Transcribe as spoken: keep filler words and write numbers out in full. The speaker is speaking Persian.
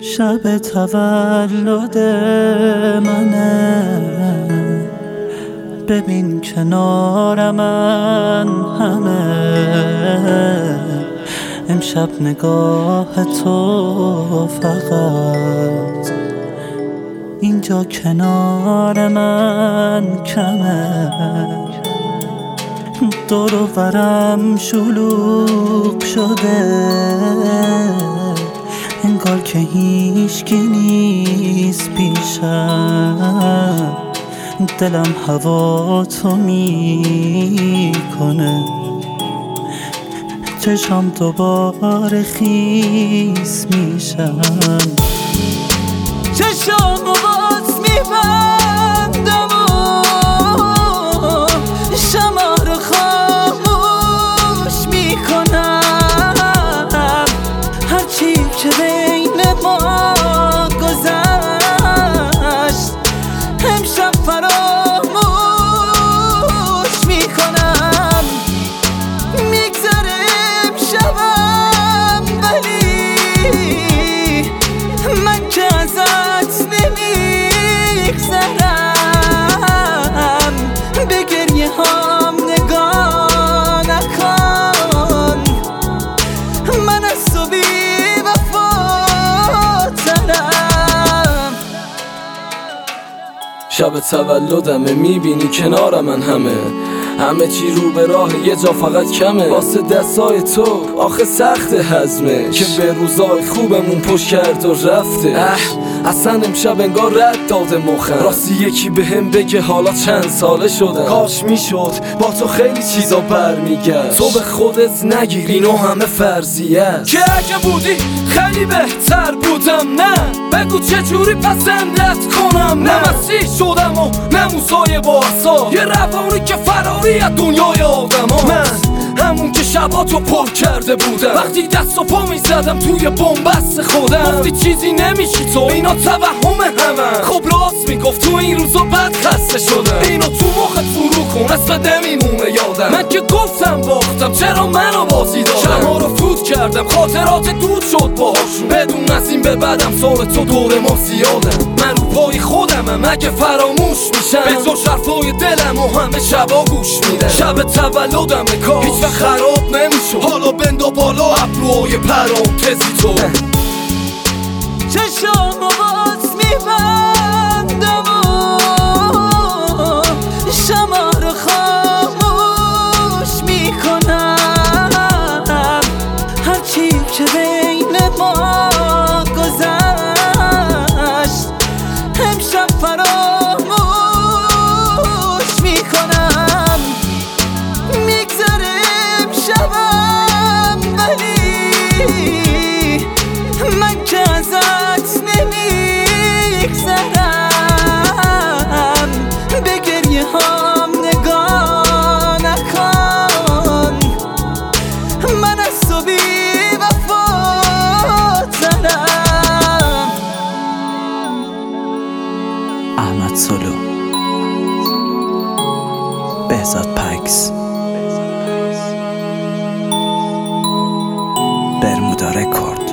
شب تولد منه، ببین کنار من همه. امشب نگاه تو فقط اینجا کنار من کمه. دور و برم شلوغ شده، انگار که هیچکی نیست پیشم. دلم هوا تو میکنه، چشام دوباره خیس میشم. چشام باز میبندم و شمع رو خاموش میکنم. هرچی که بین ما گذشت امشب فراموش میکنم. میگذره امشبم ولی من که ازت نمیگذرم. به گریه هام نگاه نکن، من از تو بی وفاترم. شب تولدمه، میبینی کنار من همه همه چی رو به راه، یه جا فقط کمه. واسه دستای تو آخه سخت هضمه، که به روزای خوبمون پشت کرد و رفته. اه اصلا امشب انگار رد داده مخم. راستی یکی به هم بگه حالا چند ساله شده. کاش میشد با تو خیلی چیزا برمیگشت. تو به خودت نگیر اینو همه فرضیه است، که اگه بودی خیلی بهتر بودم. نه بگو چجوری پسندت کنم. نه مسیح شدم و نه موسای با عصا، یه روانی که فراری از دنیای آدم ها. من همون که شباتو پر کرده بودم، وقتی دست و پا میزدم توی بنبست خودم. گفتی چیزی نمیشی تو، اینا توهم همه. خب راست میگفت، تو این روزا بد خسته شدم. اینو تو مخت فرو کن، اصلا نمیمونه یادم. من که گفتم باختم، چرا منو بازی دادم؟ شما رو فوت کردم، خاطرات دود شد باهاشون. بدون از این به بعدم سال تو دور ما زیادم. من رو پای خودمم، اگه فراموش میشم به تو شرفای دلم و همه شبا گوش میدم. شب تولدم کاش هیچ وقت خراب نمیشد، حالا بندا بالا ابروهای پرانتزی تو. چشام باز میبندم و شمع رو خاموش میکنم. هرچی که بین ما گذشت امشب فراموش میکنم. میگذره امشبم ولی من که ازت نمیگذرم. به گریه هام نگاه نکن، من از تو بی وفاترم. احمد سولو، بهزاد پکس، برمودا رکورد.